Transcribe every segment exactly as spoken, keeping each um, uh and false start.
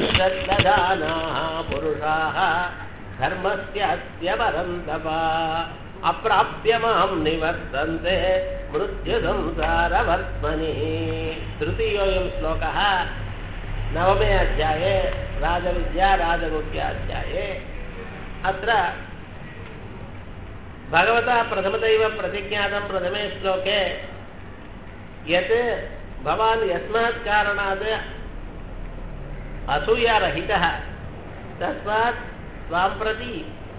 श्रद्धदानाः पुरुषाः धर्मस्यास्य परन्तप अप्राप्य मां निवर्तन्ते मृत्युसंसारवर्त्मनि। तृतीयोऽयं श्लोकः नवमे अध्याये राजविद्या राजगुह्याध्याये। अत्र भगवता प्रथमतैव प्रतिज्ञातं प्रथमे श्लोके यत् भवान् यस्मात् कारणात् असूयारहितः तस्मात् त्वां प्रति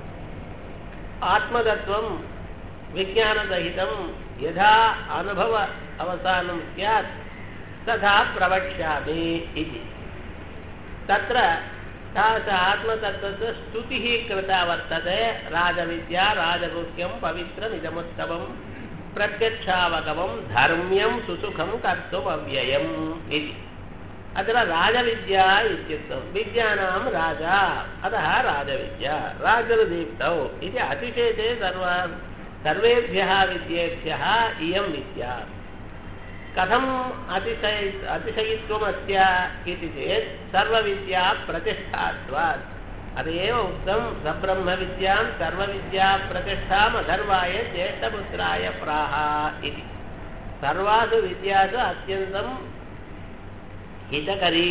आत्मतत्त्वं विज्ञानसहितं यथा अनुभव अवसानं स्यात् तथा प्रवक्ष्यामि इति। तत्र तास आत्मतत्त्वस्य स्तुतिः कृता वर्तते। राजविद्या राजगुह्यं पवित्रमिदमुत्तमं प्रत्यक्षावगमं धर्म्यं सुसुखं कर्तुमव्ययम् इति। अत्र राजविद्या इत्युक्तं विद्यानां राजा, अतः राजविद्या राजदीप्तौ इति अतिशेते सर्वा सर्वेभ्यः विद्येभ्यः इयं विद्या। कथम् अतिशय अतिशयित्वमस्य इति चेत् सर्वविद्या प्रतिष्ठात्वात्। अत एव उक्तं सब्रह्मविद्यां सर्वविद्या प्रतिष्ठाम् अथर्वाय ज्येष्ठपुत्राय प्राह इति। सर्वासु विद्यासु अत्यन्तं हितकरी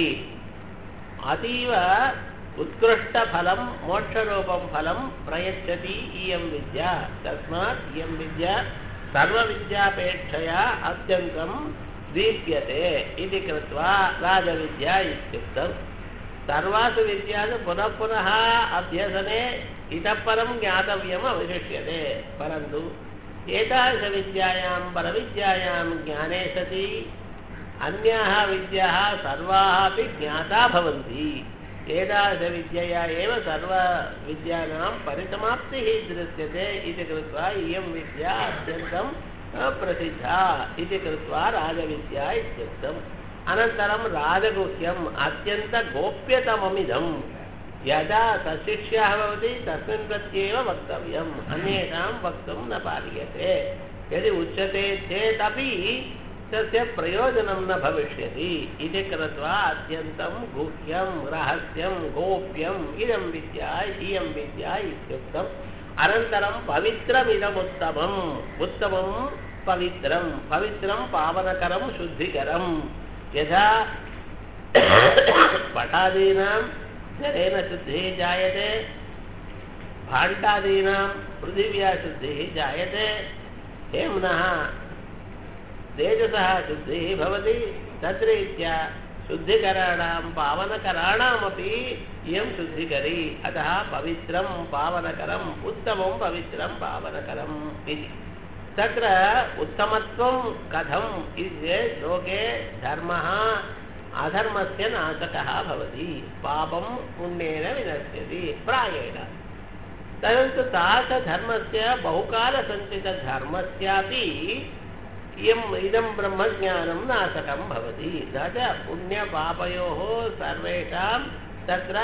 अतीव उत्कृष्टफलं मोक्षरूपं फलं प्रयच्छति इयं विद्या। तस्मात् इयं विद्या सर्वविद्यापेक्षया अत्यन्तं दीप्यते इति कृत्वा राजविद्या इत्युक्तं। सर्वासु विद्यासु पुनः पुनः अभ्यसने इतः परं ज्ञातव्यम् अवशिष्यते। परन्तु एतादृशविद्यायां परविद्यायां ज्ञाने सति अन्याः विद्याः सर्वाः अपि ज्ञाता भवन्ति। एतादृशविद्यया एव सर्वविद्यानां परिसमाप्तिः दृश्यते इति कृत्वा इयं विद्या अत्यन्तं प्रसिद्धा इति कृत्वा राजविद्या इत्युक्तम्। अनन्तरं राजगुह्यम् अत्यन्तगोप्यतममिदं। यदा सशिष्यः भवति तस्मिन् प्रत्येव वक्तव्यम्, अन्येषां वक्तुं न पार्यते। यदि उच्यते चेदपि तस्य प्रयोजनं न भविष्यति इति कृत्वा अत्यन्तं गुह्यं रहस्यं गोप्यम् इदं विद्या इयं विद्या इत्युक्तम्। अनन्तरं पवित्रमिदमुत्तमम्, उत्तमं पवित्रं, पवित्रं पावनकरं शुद्धिकरं। यथा पटादीनां जलेन शुद्धिः जायते, भाण्डादीनां पृथिव्या शुद्धिः जायते, हेम्नः तेजसः शुद्धिः भवति, तद्रीत्या शुद्धिकराणां पावनकराणामपि इयं शुद्धिकरी। अतः पवित्रं पावनकरम् उत्तमं पवित्रं पावनकरम् इति। तत्र उत्तमत्वं कथम् इति लोके धर्मः अधर्मस्य नाशकः भवति, पापं पुण्येन विनश्यति प्रायेण। परन्तु तादृशधर्मस्य बहुकालसञ्चितधर्मस्यापि इयम् इदं ब्रह्मज्ञानं नाशकं भवति। न च पुण्यपापयोः सर्वेषां तत्र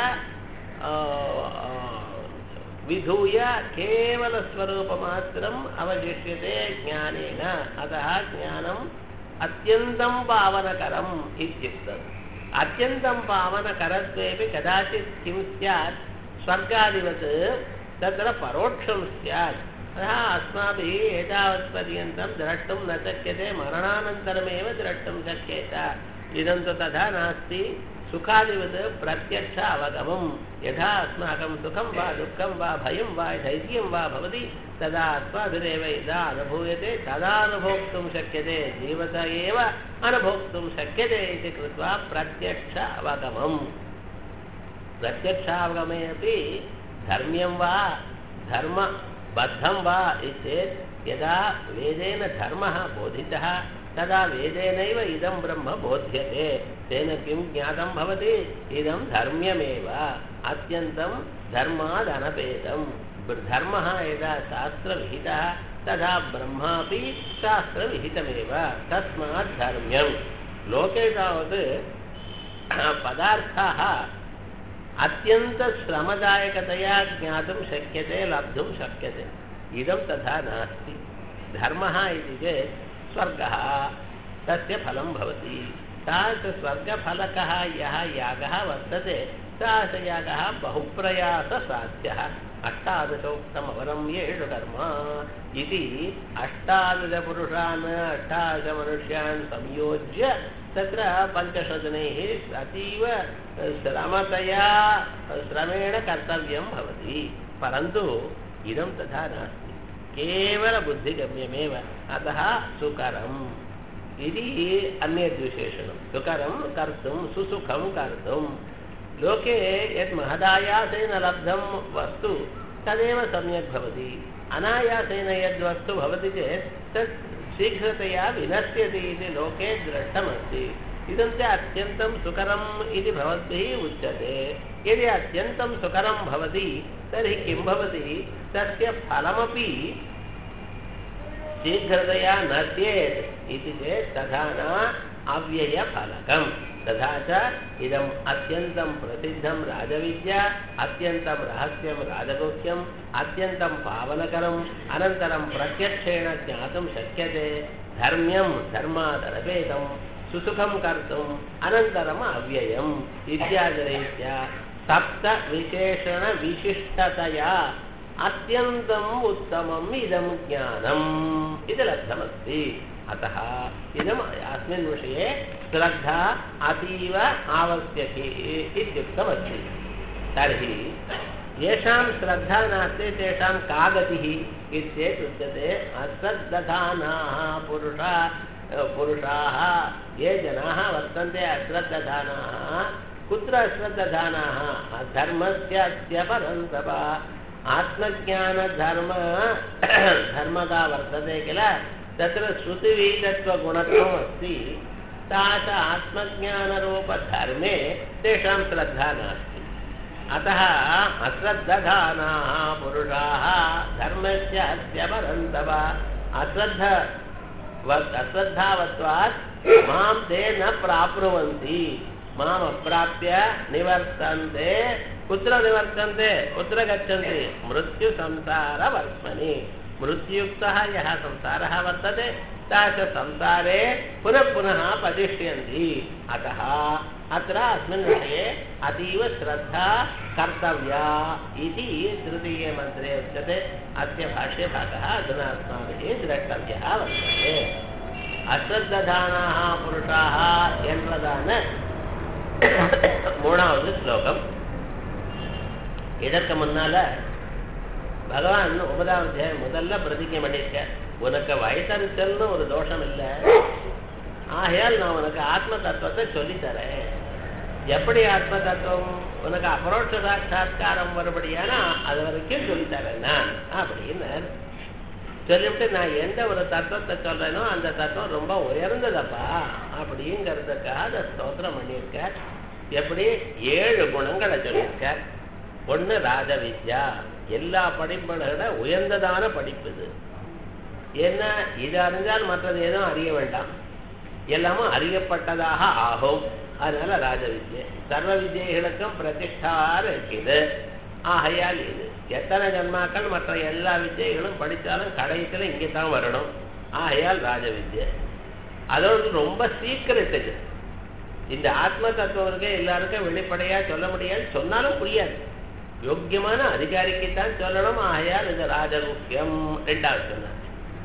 विधूय केवलस्वरूपमात्रम् अवशिष्यते ज्ञानेन। अतः ज्ञानम् अत्यन्तं पावनकरम् इत्युक्तम्। अत्यन्तं पावनकरत्वेपि कदाचित् किं स्यात्, स्वर्गादिवत् तत्र परोक्षं स्यात्। अतः अस्माभिः एतावत्पर्यन्तं द्रष्टुं न शक्यते, मरणानन्तरमेव द्रष्टुं शक्येत। इदं तु तथा नास्ति। सुखादिवत् प्रत्यक्ष अवगमं। यथा अस्माकं सुखं वा दुःखं वा भयं वा धैर्यं वा भवति तदा अस्माभिरेव यदा अनुभूयते तदा अनुभोक्तुं शक्यते, जीवत एव अनुभोक्तुं शक्यते इति कृत्वा प्रत्यक्ष अवगमम्। प्रत्यक्षावगमे अपि धर्म्यं वा धर्मबद्धं वा चेत् यदा वेदेन धर्मः बोधितः तदा वेदेनैव इदं ब्रह्म बोध्यते। तेन किं ज्ञातं भवति, इदं धर्म्यमेव, अत्यन्तं धर्मादनपेदं। धर्मः यदा शास्त्रविहितः तदा ब्रह्मापि शास्त्रविहितमेव, तस्मात् धर्म्यं। लोके तावत् पदार्थाः अत्यन्तश्रमदायकतया ज्ञातुं शक्यते, लब्धुं शक्यते। इदं तथा नास्ति। धर्मः इति चेत् स्वर्गः तस्य फलं भवति, तादृश स्वर्गफलकः यः यागः वर्तते सः स यागः बहुप्रयाससाध्यः अष्टादशोक्तमवरं येषु कर्म इति अष्टादशपुरुषान् अष्टादशमनुष्यान् संयोज्य तत्र पञ्चशजनैः अतीव श्रमतया श्रमेण कर्तव्यं भवति परन्तु इदं तथा नास्ति केवलबुद्धिगम्यमेव अतः सुकरम् इति अन्यद्विशेषणं सुकरं कर्तुं सुसुखं कर्तुं लोके यत् महदायासेन लब्धं वस्तु तदेव सम्यक् भवति अनायासेन यद्वस्तु भवति चेत् तत् शीघ्रतया विनश्यति इति लोके दृष्टमस्ति इदं च अत्यन्तं सुकरम् इति भवद्भिः उच्यते यदि अत्यन्तं सुकरं भवति तर्हि किं भवति तस्य फलमपि शीघ्रतया नश्येत् इति चेत् तथा न अव्ययफलकम् तथा च इदम् अत्यन्तं प्रसिद्धं राजविद्या अत्यन्तं रहस्यं राजगुह्यम् अत्यन्तं पावनकरम् अनन्तरं प्रत्यक्षेण ज्ञातुं शक्यते धर्म्यं धर्मादरभेदं सुसुखं कर्तुम् अनन्तरम् अव्ययम् इत्यादिरीत्या सप्तविशेषणविशिष्टतया अत्यन्तम् उत्तमम् इदं ज्ञानम् इति लब्धमस्ति अतः इदम् अस्मिन् विषये श्रद्धा अतीव आवश्यकी इत्युक्तमस्ति तर्हि येषां श्रद्धा नास्ति तेषां का गतिः इत्येतत् उच्यते अश्रद्धधानाः पुरुषा पुरुषाः ये जनाः वर्तन्ते अश्रद्धधानाः कुत्र अश्रद्धधानाः धर्मस्य अस्य परन्तप आत्मज्ञानधर्म धर्मदा वर्तते किल तत्र श्रुतिवीतत्वगुणत्वम् अस्ति तास आत्मज्ञानरूपधर्मे तेषां श्रद्धा नास्ति अतः अश्रद्धधानाः पुरुषाः धर्मस्य अस्य परन्तप अश्रद्ध अश्रद्धावत्वात् मां ते न प्राप्नुवन्ति माम् अप्राप्य निवर्तन्ते कुत्र निवर्तन्ते कुत्र गच्छन्ति मृत्युसंसारवर्त्मनि मृत्युयुक्तः यः संसारः वर्तते तास संसारे पुनः पुनः पतिष्यन्ति अतः अत्र अस्मिन् विषये अतीव श्रद्धा कर्तव्या इति तृतीये मन्त्रे उच्यते अस्य भाष्यभागः अधुना अस्माभिः द्रष्टव्यः वर्तते अश्रद्धधानाः पुरुषाः एन्पदान மூணாவது ஸ்லோகம் இதற்கு முன்னால பகவான் ஒன்பதாம் அத்தியாயம் முதல்ல பிரதிஜை பண்ணியிருக்க உனக்கு வயசரிச்சல்னு ஒரு தோஷம் இல்லை ஆகையால் நான் உனக்கு ஆத்ம தத்துவத்தை சொல்லித்தரேன் எப்படி ஆத்ம தத்துவம் உனக்கு அபரோட்ச சாட்சா்காரம் வரும்படியானா அது வரைக்கும் சொல்லித்தரேன் நான் அப்படின்னு சொல்லிவிட்டு நான் எந்த ஒரு தத்துவத்தை சொல்றேனோ அந்த தத்துவம் ரொம்ப உயர்ந்ததப்பா அப்படிங்கிறதுக்காக அதை ஸ்தோத்திரம் பண்ணியிருக்க எப்படி ஏழு குணங்களை சொல்லியிருக்க ஒன்று ராஜவித்யா எல்லா படிப்புகளை உயர்ந்ததான படிப்பு இது ஏன்னா இது அறிஞ்சால் மற்றது எதுவும் அறிய வேண்டாம் எல்லாமும் அறியப்பட்டதாக ஆகும் அதனால ராஜவித்யை சர்வ வித்யைகளுக்கும் பிரதிஷ்டாவாக இருக்குது ஆகையால் இது எத்தனை ஜன்மாக்கள் மற்ற எல்லா வித்யைகளும் படித்தாலும் கடைசியில் இங்கே தான் வரணும் ஆகையால் ராஜவித்யை அதோடு ரொம்ப சீக்கிரட் இது இந்த ஆத்ம தத்துவருக்கு எல்லாருக்கும் வெளிப்படையாக சொல்ல முடியாது சொன்னாலும் புரியாது யோக்கியமான அதிகாரிக்குத்தான் சொல்லணும் ஆகையால் இது ராஜகுக்கியம் ரெண்டாவது சொன்னார்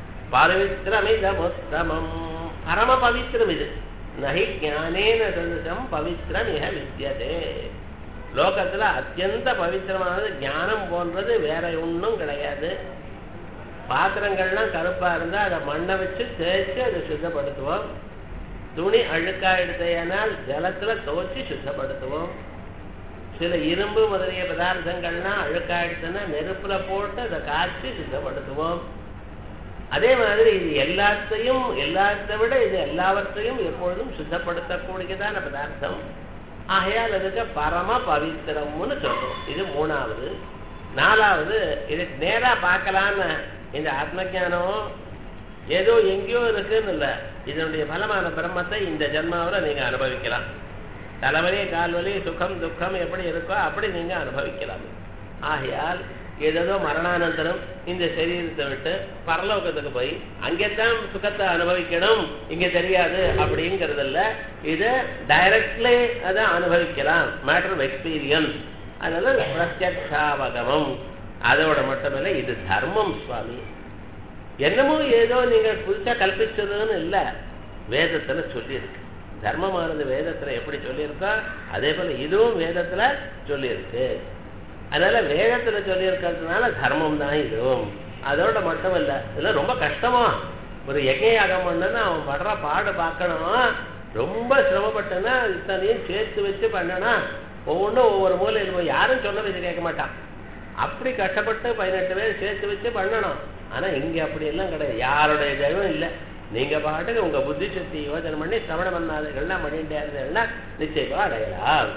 பவித்திரமிதமுத்தமம் பரம பவித்திரம் இது நகி ஞானேன சதுசம் பவித்திரம் இக வித்தியதே லோகத்துல அத்தியந்த பவித்திரமானது ஞானம் போன்றது வேற ஒன்றும் கிடையாது பாத்திரங்கள்லாம் கருப்பா இருந்தா அதை மண்ணை வச்சு தேய்ச்சி அதை சுத்தப்படுத்துவோம் துணி அழுக்கா எடுத்தையானால் ஜலத்துல துவச்சி சுத்தப்படுத்துவோம் சில இரும்பு முதலிய பதார்த்தங்கள்லாம் அழுக்கா எடுத்தோன்னா நெருப்புல போட்டு அதை காய்ச்சி சுத்தப்படுத்துவோம் அதே மாதிரி இது எல்லாத்தையும் எல்லாத்தை விட இது எல்லாவற்றையும் எப்பொழுதும் சுத்தப்படுத்தக்கூடியதான பதார்த்தம் ஆகையால் அதுக்கு பரம பவித்திரம்னு சொல்றோம் இது மூணாவது நாலாவது இதுக்கு நேரா பார்க்கலான்னு இந்த ஆத்ம ஞானம் ஏதோ எங்கேயோ இருக்குன்னு இல்லை இதனுடைய பலமான பிரம்மத்தை இந்த ஜென்மாவில் நீங்க அனுபவிக்கலாம் தலைவலி கால்வலி சுகம் துக்கம் எப்படி இருக்கோ அப்படி நீங்க அனுபவிக்கலாம் ஆகையால் ஏதோ மரணானந்தரம் இந்த சரீரத்தை விட்டு பரலோகத்துக்கு போய் அங்கேத்தான் சுகத்தை அனுபவிக்கணும் இங்க தெரியாது அப்படிங்கிறது இல்ல. இது டைரக்ட்லி அதை அனுபவிக்கலாம், மேட்டர் ஆஃப் எக்ஸ்பீரியன்ஸ். அதனால பிரத்யக்ஷாவகமம். அதோட மட்டுமில்லை, இது தர்மம் சுவாமி. என்னமோ ஏதோ நீங்க புதுசா கல்பிச்சதுன்னு இல்லை, வேதத்துல சொல்லியிருக்கு. தர்மமானது வேதத்துல எப்படி சொல்லியிருக்கோ அதே போல இதுவும் வேதத்துல சொல்லியிருக்கு. அதனால வேதத்துல சொல்லியிருக்கிறதுனால தர்மம் தான் இதுவும். அதோட மட்டும் இல்லை, இதெல்லாம் ரொம்ப கஷ்டமா. ஒரு யஜ்ஞயாகம் பண்ணனா அவன் படுற பாடு பார்க்கணும். ரொம்ப சிரமப்பட்டனா இத்தனையும் சேர்த்து வச்சு பண்ணனா ஒவ்வொன்றும் ஒவ்வொரு மூலை இருக்கும். யாரும் சொன்னது இது கேட்க மாட்டான். அப்படி கஷ்டப்பட்டு பதினெட்டு பேர் சேர்த்து வச்சு பண்ணணும். ஆனா இங்க அப்படி எல்லாம் கிடையாது. யாருடைய ஜெயம் இல்லை. நீங்க பாட்டுக்கு உங்க புத்தி சக்தி யோஜனை பண்ணி சிரவணம் பண்ணாதீர்கள்னா பண்ணிட்டே இருந்தீங்கன்னா நிச்சயமா அடையலாம்.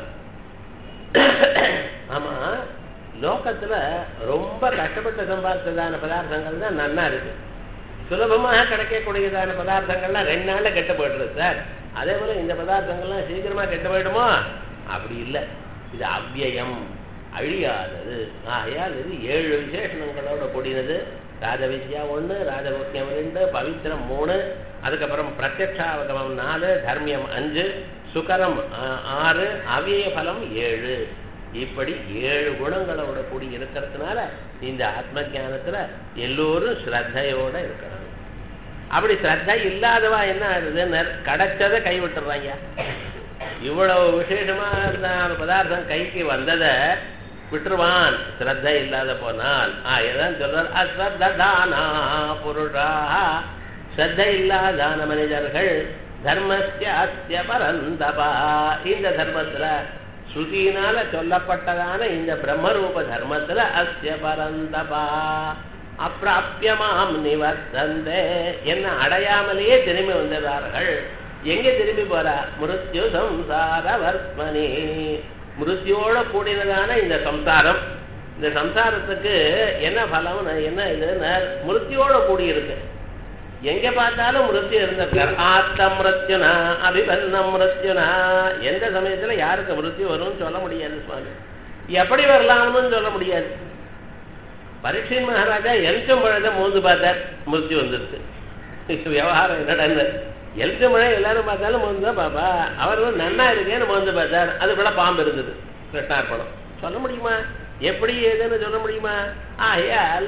ஆமா, லோகத்துல ரொம்ப கஷ்டப்பட்டு சம்பாதிச்சதான பதார்த்தங்கள் தான் நன்னா இருக்கு. சுலபமாக கிடைக்கக்கூடியதான பதார்த்தங்கள்லாம் ரெண்டு நாள்ல கெட்டு போயிடுறது சார். அதே போல இந்த பதார்த்தங்கள்லாம் சீக்கிரமா கெட்டு போயிடுமோ? அப்படி இல்லை. இது அவ்யயம், அழியாதது. ஆகையால் இது ஏழு விசேஷங்களோட கூடினது. ராஜவித்யா ஒன்று, ராஜபோக்கியம் ரெண்டு, பவித்திரம் மூணு, அதுக்கப்புறம் பிரத்யக்ஷாவகமம் நாலு, தர்மியம் அஞ்சு, சுகரம் ஆறு, அவ்யய பலம் ஏழு. இப்படி ஏழு குணங்களோட கூடி இருக்கிறதுனால இந்த ஆத்ம ஜானத்துல எல்லோரும் ஸ்ரத்தையோட இருக்கணும். அப்படி ஸ்ரத்தை இல்லாதவா என்ன ஆகுதுன்னு கிடைச்சதை கைவிட்டுறாங்க. இவ்வளவு விசேஷமா இருந்த பதார்த்தம் கைக்கு வந்ததை விட்டுருவான் ஸ்ரத்தை இல்லாத போனால். ஆதான் சொல்றார், அஸ்ரத்தானா புருஷா. ஸ்ரத்தை இல்லாதான மனிதர்கள் தர்மஸ்ய பரந்தபா. இந்த தர்மத்துல ஸ்ருதியினால சொல்லப்பட்டதான இந்த பிரம்மரூப தர்மத்துல அஸ்ய பரந்தபா அப்பிராப்யமாம் நிவர்த்தந்தே. என்ன அடையாமலேயே திரும்பி வந்துடுறார்கள். எங்க திரும்பி போறா? மிருத்யு சம்சார வர்த்மனி. மிருத்யோட கூடினதான இந்த சம்சாரம். இந்த சம்சாரத்துக்கு என்ன பலம், என்ன இதுன்னு மிருத்யோட கூடி இருக்கு. எங்க பார்த்தாலும் மிருத்யு இருந்திருக்கார். ஆத்த மிருத்யுனா அபிபன்னம் மிருத்யுனா. எந்த சமயத்துல யாருக்கு மிருத்யு வரும்னு சொல்ல முடியாது சுவாமி. எப்படி வரலாம்னு சொல்ல முடியாது. பரீட்சை மகாராஜா எலுச்சம் பழத்தை மோந்து பார்த்தார், மிருத்யு வந்துருக்கு. விவகாரம் என்னடன்னு எழுத்து மழை எல்லாரும் பார்த்தாலும் மோந்து தான் பாப்பா. அவர் வந்து நன்னா இருக்கேன்னு மோந்து பார்த்தார், அதுக்குள்ள பாம்பு இருந்தது. கிருஷ்ணார்பணம் சொல்ல முடியுமா? எப்படி ஏதுன்னு சொல்ல முடியுமா? ஆகையால்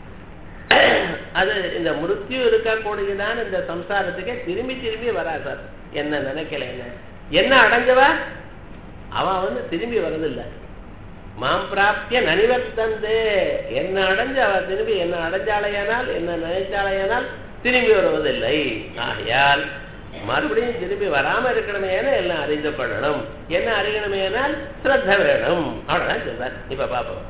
அது இந்த மிருத்யு இருக்கக்கூடியதான இந்த சம்சாரத்துக்கே திரும்பி திரும்பி வரா சார். என்ன நினைக்கல, என்ன என்ன அடைஞ்சவா அவன் வந்து திரும்பி வரதில்லை. மாம் பிராப்திய நனிவர்த்தந்தே. என்ன அடைஞ்ச அவ திரும்பி என்ன அடைஞ்சாலையானால் என்ன நினைச்சாலையானால் திரும்பி வருவதில்லை. ஆகையால் மறுபடியும் திரும்பி வராம இருக்கணுமேனா எல்லாம் அறிந்து கொள்ளணும். என்ன அறியணுமேனால் ஸ்ரத்த வேணும். அவ்வளவுதான் சொல்றார். இப்ப பாப்போம்.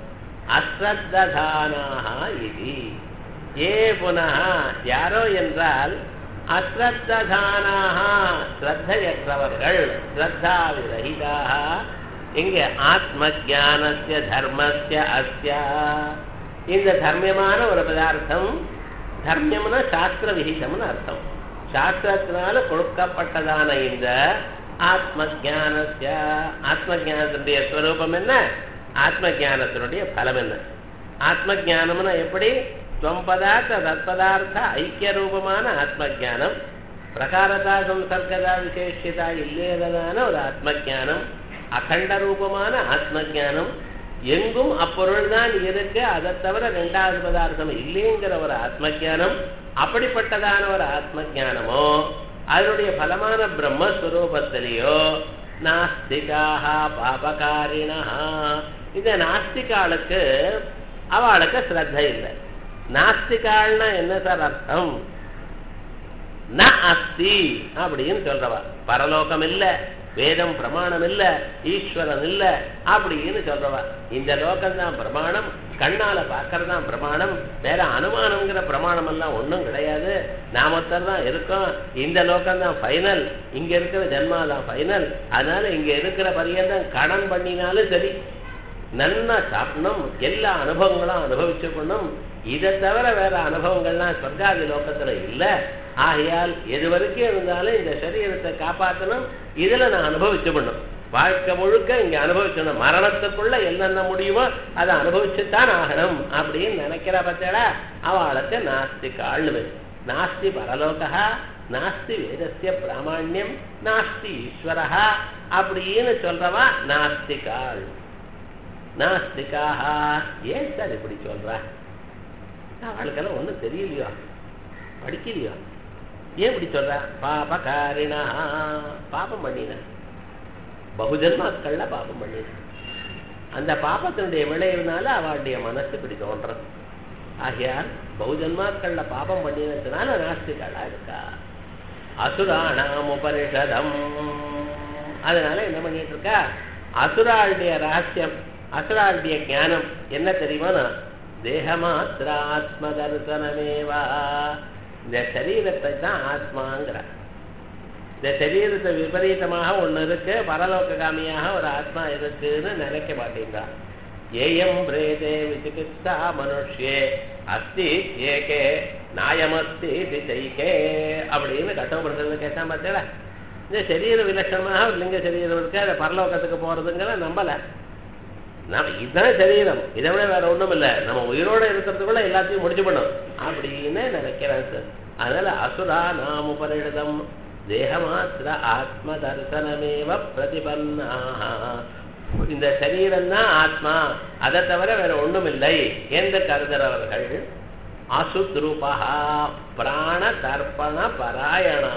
அஸ்ரத்தானாஹ இது ஏ புனः யாரோ என்றால் அஸ்ரத்தானாஹ ஸ்ரத்தையற்றவர்கள், ஸ்ரத்தா விரஹிதாக. இங்க ஆத்ம ஜானஸ்ய தர்மஸ்ய அஸ்ய. இந்த தர்மமான ஒரு பதார்த்தம், தர்மியம்னா சாஸ்திர விகிதம்னு அர்த்தம். சாஸ்திரத்தினால கொடுக்கப்பட்டதான இந்த ஆத்ம ஜானஸ்ய, ஆத்ம ஜானத்தினுடைய ஸ்வரூபம் என்ன, ஆத்ம ஜானத்தினுடைய பலம் என்ன? ஆத்ம ஜானம்னா எப்படி? ஸ்வம்பதார்த்த தத்பதார்த்த ஐக்கிய ரூபமான ஆத்ம ஜானம், பிரகாரதா சம்சர்கதா விசேஷியதா இல்லையதான ஒரு ஆத்ம ஜானம், அகண்ட ரூபமான ஆத்ம ஜானம், எங்கும் அப்பொருள் தான் இருக்கு, அதை தவிர ரெண்டாவது பதார்த்தம் இல்லைங்கிற ஒரு ஆத்ம ஜானம். அப்படிப்பட்டதான ஒரு ஆத்ம ஜானமோ அதனுடைய பலமான பிரம்மஸ்வரூபத்திலேயோ நாஸ்திகாக பாபகாரிணா. இந்த நாஸ்திகாளுக்கு அவளுக்கு ஸ்ரத்த இல்லை. நாஸ்திகாள்னா என்ன சார் அர்த்தம்? ந அஸ்தி அப்படின்னு சொல்றவா. பரலோகம் இல்ல, வேதம் பிரமாணம் இல்ல, ஈஸ்வரன் இல்ல அப்படின்னு சொல்றவா. இந்த லோகம்தான் பிரமாணம், கண்ணால பார்க்கறதான் பிரமாணம், வேற அனுமானம்ங்கிற பிரமாணம் எல்லாம் ஒன்றும் கிடையாது. நாமத்தர் தான் இருக்கோம். இந்த லோகம்தான் ஃபைனல், இங்க இருக்கிற ஜென்மாதான் ஃபைனல். அதனால இங்க இருக்கிற பரியந்தம் கடன் பண்ணினாலும் சரி, நன்னா சாப்பிடணும், எல்லா அனுபவங்களும் அனுபவிச்சுக்கணும். இதை தவிர வேற அனுபவங்கள்லாம் சொர்க்காதி லோகத்துல இல்லை. ஆகையால் எது வரைக்கும் இருந்தாலும் இந்த சரீரத்தை காப்பாற்றணும், இதுல நான் அனுபவிச்சு பண்ணும். வாழ்க்கை முழுக்க இங்க அனுபவிச்சணும், மரணத்துக்குள்ள என்னென்ன முடியுமோ அதை அனுபவிச்சுத்தான் ஆகணும் அப்படின்னு நினைக்கிற பத்தியடா அவளுக்கு நாஸ்திகாள்னு பேரு. நாஸ்தி பரலோகா, நாஸ்தி வேதஸ்ய பிராமணியம், நாஸ்தி ஈஸ்வரஹா அப்படின்னு சொல்றவா நாஸ்திகாள். நாஸ்திகாஹா. ஏன் சார் இப்படி சொல்ற? அவளுக்கெல்லாம் ஒன்றும் தெரியலையோ, படிக்கலையோ, ஏன் இப்படி சொல்ற? பாபகாரிணா, பாபம் பண்ணின, பகுஜன்மாக்கள்ல பாபம் பண்ணின, அந்த பாபத்தினுடைய விளைவுனால அவளுடைய மனசு இப்படி தோன்றது. ஆகையால் பகுஜன்மாக்கள்ல பாபம் பண்ணினதுனால நாஸ்திகளா இருக்கா. அசுராணாம் உபனிஷதம். அதனால என்ன பண்ணிட்டு இருக்கா? அசுராளுடைய ரகசியம், அசுராளுடைய ஞானம் என்ன தெரியுமா? தேகமாத்திர ஆத்ம தரிசனமேவா. இந்த சரீரத்தை தான் ஆத்மாங்கிற. இந்த சரீரத்தை விபரீதமாக ஒண்ணு இருக்கு, பரலோககாமியாக ஒரு ஆத்மா இருக்குன்னு நினைக்க மாட்டீங்களா? ஏயம் பிரேதே விசிகித்சா மனுஷ்யே அஸ்தி ஏகே நாயமஸ்தி திசைக்கே அப்படின்னு கட்டப்படுறது கேட்டா பார்த்தீங்களா? இந்த சரீர விலட்சணமாக ஒரு லிங்க சரீரம் இருக்கு, அதை பரலோகத்துக்கு போறதுங்கிற நம்பல. நம்ம இதுதான் சரீரம், இதை விட வேற ஒண்ணும் இல்லை, நம்ம உயிரோட இருக்கிறதுக்குள்ள எல்லாத்தையும் முடிச்சு பண்ணும் அப்படின்னு நினைக்கிறேன் சார். அதனால அசுரா நாம் உபரிடம் தேகமாத்திர ஆத்ம தரிசனமேவ பிரதிபன்னா. இந்த சரீரம் தான் ஆத்மா, அதை தவிர வேற ஒண்ணும் இல்லை என்று கருதுறவர்கள் அசுத்ரூபா பிராண தர்ப்பண பராயணா.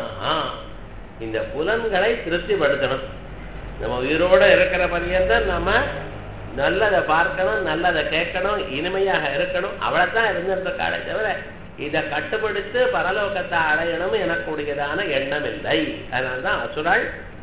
இந்த புலன்களை திருப்திப்படுத்தணும். நம்ம உயிரோட இருக்கிற பரியந்தான் நம்ம நல்லதை பார்க்கணும், நல்லதை கேட்கணும், இனிமையாக இருக்கணும், அவ்வளவுதான் இருந்திருக்காளே தவிர இதை கட்டுப்படுத்தி பரலோகத்தை அடையணும் எனக்கூடியதான எண்ணம் இல்லை. அதனால்தான் அசுராள்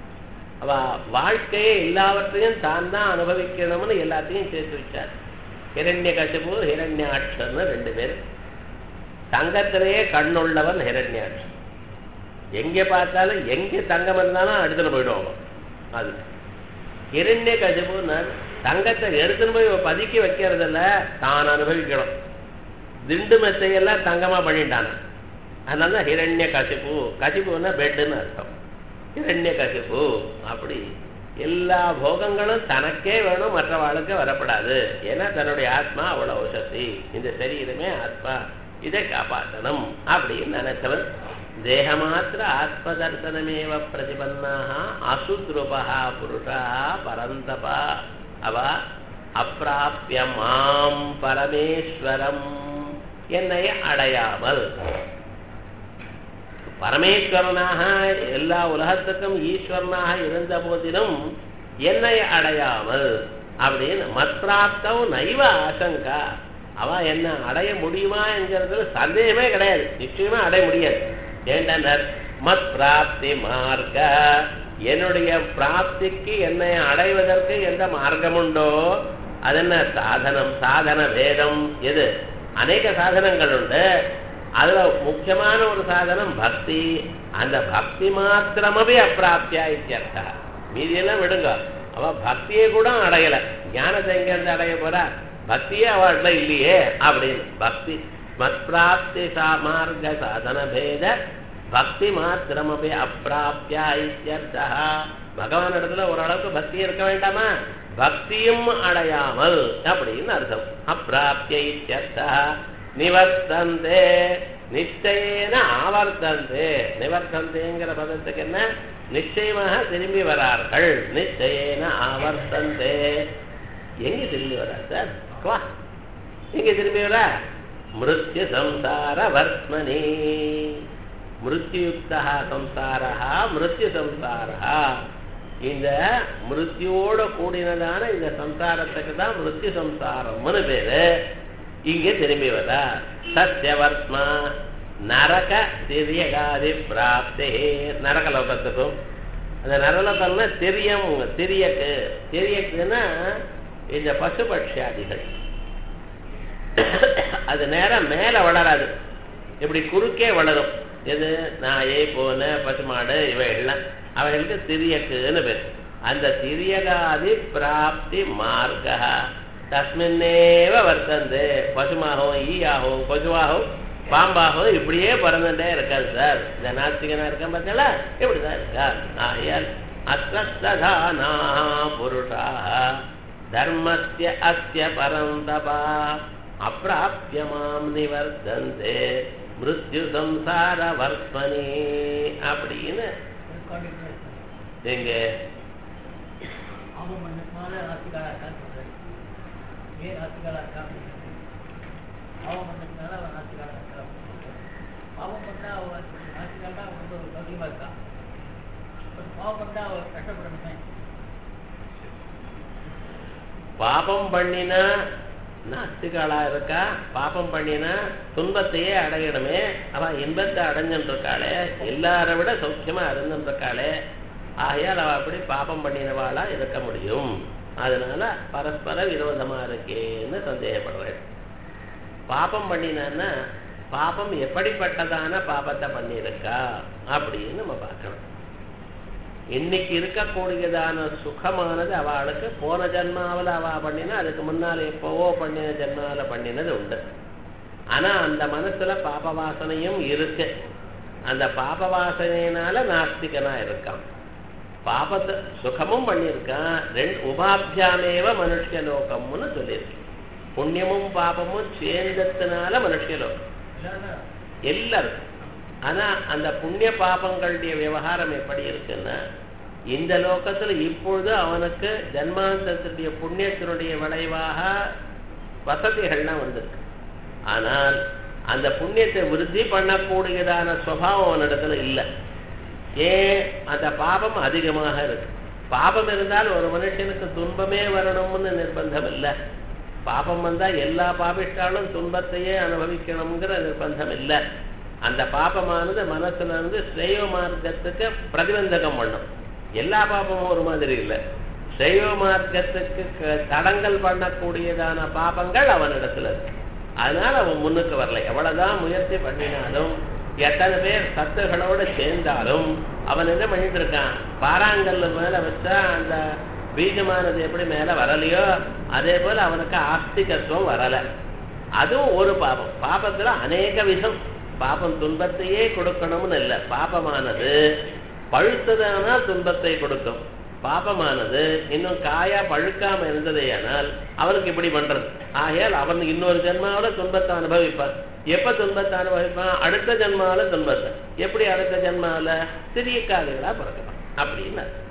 அவ வாழ்க்கையை எல்லாவற்றையும் தான் தான் அனுபவிக்கணும்னு எல்லாத்தையும் சேர்த்து வச்சார். ஹிரண்யகசிபு ஹிரண்யாட்சர்னு ரெண்டு பேர். தங்கத்திலேயே கண்ணுள்ளவன் ஹிரண்யாட்சன். எங்க பார்த்தாலும் எங்க தங்கம் இருந்தாலும் எடுத்துட்டு போயிடுவாங்க. அது ஹிரண்யகசிபுன்னு தங்கத்தை எடுத்துன்னு போய் பதுக்கி வைக்கிறதில்ல, தான் அனுபவிக்கணும். திண்டு மெத்தையெல்லாம் தங்கமா பண்ணிட்டான. அதனால ஹிரண்ய கசிப்பு. கசிப்புன்னா பெட்டுன்னு அர்த்தம். ஹிரண்ய கசிப்பு. அப்படி எல்லா போகங்களும் தனக்கே வேணும், மற்றவாளுக்கு வரப்படாது. ஏன்னா தன்னுடைய ஆத்மா அவ்வளவு சக்தி, இந்த சரீரமே ஆத்மா, இதை காப்பாற்றணும் அப்படின்னு நினைச்சவன். தேகமாத்திர ஆத்ம தர்சனமேவ பிரதிபன்னாக அசுத்ருபா புருஷா பரந்தபா. அவ அப்பிராப்ய மாம் பரமேஸ்வரம், என்னை அடையாமல், பரமேஸ்வரனாக எல்லா உலகத்துக்கும் ஈஸ்வரனாக இருந்த போதிலும் என்னை அடையாமல் அப்படின்னு மத்ராப்தம் நைவ ஆசங்கா. அவ என்ன அடைய முடியுமா என்கிறதுல சந்தேகமே கிடையாது, நிச்சயமா அடைய முடியாது. ஏண்டனர் மத் பிராப்தி மார்க்க, என்னுடைய பிராப்திக்கு என்னை அடைவதற்கு எந்த மார்க்கம் உண்டோ அதென்ன சாதனம், சாதன வேதம். எது? அநேக சாதனங்கள் உண்டு. அதுல முக்கியமான ஒரு சாதனம் பக்தி. அந்த பக்தி மாத்திரமே அப்பிராப்தியா இத்தியர்த்தா. மீதியெல்லாம் விடுங்க, அவ பக்தியை கூட அடையல. ஞானத்தை எங்க இருந்து அடைய போறா? பக்தியே அவள்ல இல்லையே அப்படின்னு. பக்தி மத் பிராப்தி மார்க்க சாதன பேத பக்தி மாத்திரமே அப்பிராப்தியா இத்தியர்த்தா. பகவான் இடத்துல ஓரளவுக்கு பக்தி இருக்க வேண்டாமா? பக்தியும் அடையாமல் அப்படின்னு அர்த்தம். அப்பிராப்திய இத்தியர்த்தா. நிவர்த்தந்தே நிச்சயேன ஆவர்த்தந்தே. நிவர்த்தந்தேங்கிற பதத்துக்கு என்ன? நிச்சயமாக திரும்பி வரார்கள். நிச்சயேன ஆவர்த்தந்தே. எங்க திரும்பி வரா சார்? வா, எங்க திரும்பி வரா? மிருத்யு சம்சார வர்த்மனி. மிருத்யுக்தா சம்சாரா மிருத்யு சம்சாரா. இந்த மிருத்யோட கூடினதான இந்த சம்சாரத்துக்கு தான் மிருத்யு சம்சாரம்னு பேரு. இங்க திரும்பி வர சத்யவர்த்மா நரக திரியகாதி பிராப்தே. நரகலோகத்துக்கும் அந்த நரலோகம்னா திரியம். திரியக்கு திரியக்குன்னா இந்த பசுபட்சியாதிகள். அது நேரம் மேல வளராது, இப்படி குறுக்கே வளரும். எது? நாயை போன பசுமாடு இவைகள்லாம் அவைகளுக்கு திரியக்குன்னு பேர். அந்த திரியகாதி பிராப்தி மார்க்க தஸ்மின்னேவ வர்த்தந்து. பசுமாகவும் ஈயாகவும் கொசுவாகவும் பாம்பாகவும் இப்படியே பிறந்துட்டே இருக்காது சார். இந்த நாஸ்திகனா இருக்க பார்த்தா இப்படிதான் இருக்கா. ஆகையால் அஸ்ரஸ்ததானாः புருஷாः தர்மஸ்ய அஸ்ய பரந்தபா அப்ராப்ய மாம் நிவர்த்தந்தே மிருத்யு சம்சார வர்த்மனி அப்படின்னு எங்க பாபம் பண்ணினா நாஸ்திகளா இருக்கா, பாபம் பண்ணினா துன்பத்தையே அடையணுமே, அவ இன்பத்தை அடைஞ்சுருக்காளே, எல்லாரை விட சௌக்கியமா இருந்துருக்காளே, ஆகையால் அவ அப்படி பாபம் பண்ணினவாளா இருக்க முடியும். அதனால பரஸ்பர விரோதமா இருக்கேன்னு சந்தேகப்படுறேன். பாபம் பண்ணினான்னா பாபம் எப்படிப்பட்டதான பாபத்தை பண்ணியிருக்கா அப்படின்னு நம்ம பார்க்கணும். இன்னைக்கு இருக்கக்கூடியதான சுகமானது அவளுக்கு போன ஜன்மாவில் அவ பண்ணினா அதுக்கு முன்னால எப்பவோ பண்ணின ஜன்மாவில் பண்ணினது உண்டு. ஆனா அந்த மனசுல பாப வாசனையும் இருக்கு. அந்த பாப வாசனையினால நாஸ்திகனா இருக்கான். பாபத்தை சுகமும் பண்ணியிருக்கான். ரெண்டு உபாபியாமேவ மனுஷலோகம்னு சொல்லியிருக்கு. புண்ணியமும் பாபமும் சேர்ந்ததுனால மனுஷலோகம் எல்லாரும். ஆனா அந்த புண்ணிய பாபங்களுடைய விவகாரம் எப்படி இருக்குன்னா, இந்த லோகத்துல இப்பொழுது அவனுக்கு ஜன்மாந்தத்துடைய புண்ணியத்தினுடைய விளைவாக வசதிகள்லாம் வந்திருக்கு. ஆனால் அந்த புண்ணியத்தை விருத்தி பண்ணக்கூடியதான சுபாவம் அவனிடத்துல இல்லை. ஏன்? அந்த பாபம் அதிகமாக இருக்கு. பாபம் இருந்தால் ஒரு மனுஷனுக்கு துன்பமே வரணும்னு நிர்பந்தம் இல்லை. பாபம் வந்தா எல்லா பாபிஷ்டாலும் துன்பத்தையே அனுபவிக்கணுங்கிற நிர்பந்தம் இல்லை. அந்த பாபமானது மனசுல இருந்து ஸ்ரேயோ மார்க்கத்துக்கு பிரதிபந்தகம் பண்ணும். எல்லா பாபமும் ஒரு மாதிரி இல்லை. ஸ்ரேயோ மார்க்கத்துக்கு தடங்கல் பண்ணக்கூடியதான பாபங்கள் அவனிடத்துல இருக்கு. அதனால அவன் முன்னுக்கு வரல. எவ்வளவுதான் முயற்சி பண்ணினாலும், எத்தனை பேர் சத்துகளோடு சேர்ந்தாலும் அவன் என்ன பண்ணிட்டு இருக்கான், பாறாங்கல்ல மேல வச்சா அந்த பீஜமானது எப்படி மேல வரலையோ அதே போல அவனுக்கு ஆஸ்திகத்துவம் வரல. அதுவும் ஒரு பாபம். பாபத்துல அநேக விதம். பாபம் துன்பத்தையே கொடுக்கணும்னு இல்லை. பாபமானது பழுத்ததானால் துன்பத்தை கொடுக்கும். பாபமானது இன்னும் காயா பழுக்காம இருந்ததேயானால் அவனுக்கு இப்படி பண்றது. ஆகையால் அவன் இன்னொரு ஜென்மாவில துன்பத்தை அனுபவிப்பான். எப்ப துன்பத்தை அனுபவிப்பான்? அடுத்த ஜென்மாவில துன்பத்தை. எப்படி அடுத்த ஜென்மாவில? சிறிய காலிகளா பிறக்கலாம் அப்படின்னு.